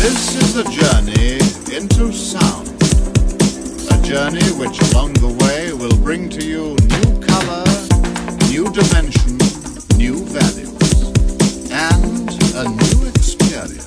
This is a journey into sound. A journey which along the way will bring to you new color, new dimension, new values, and a new experience.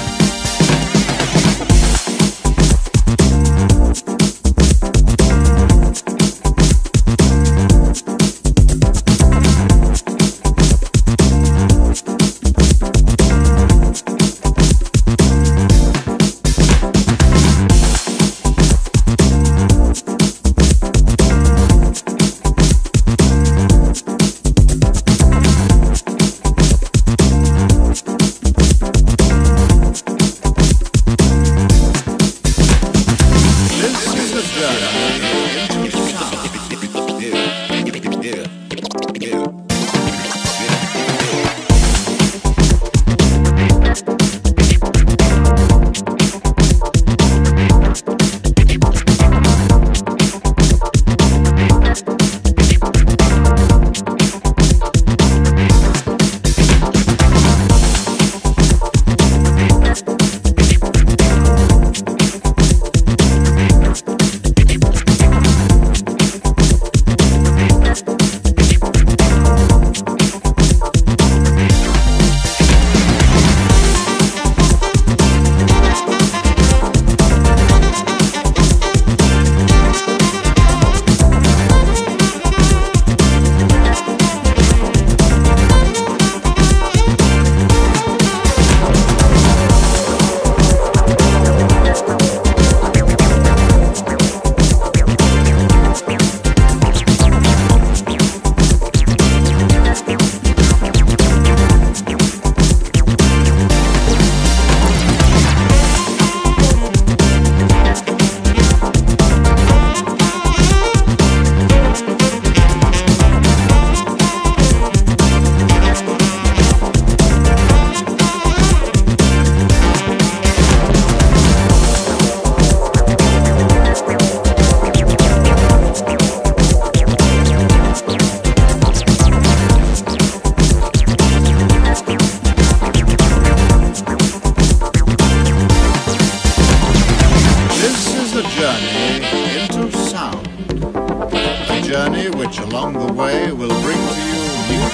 Journey which along the way will bring to you new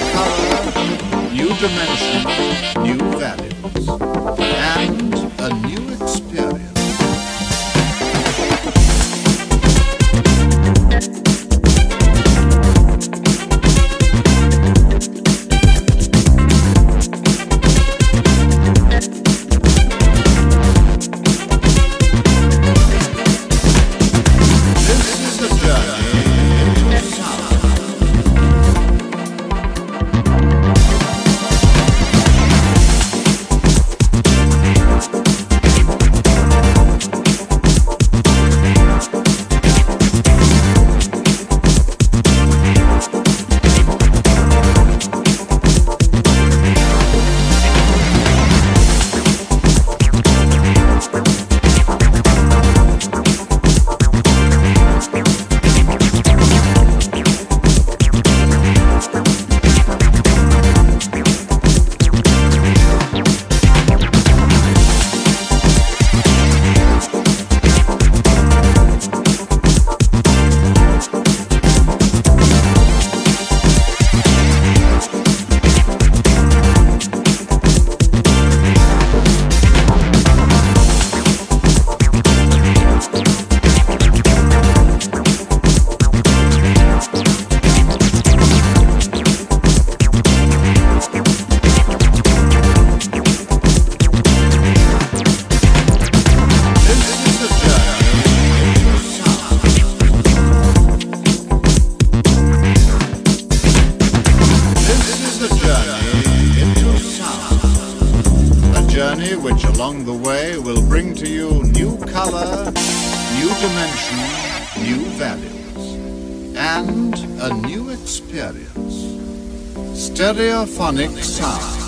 color, new dimension, new values, and a new experience. Journey which along the way will bring to you new color, new dimension, new values, and a new experience. Stereophonic sound.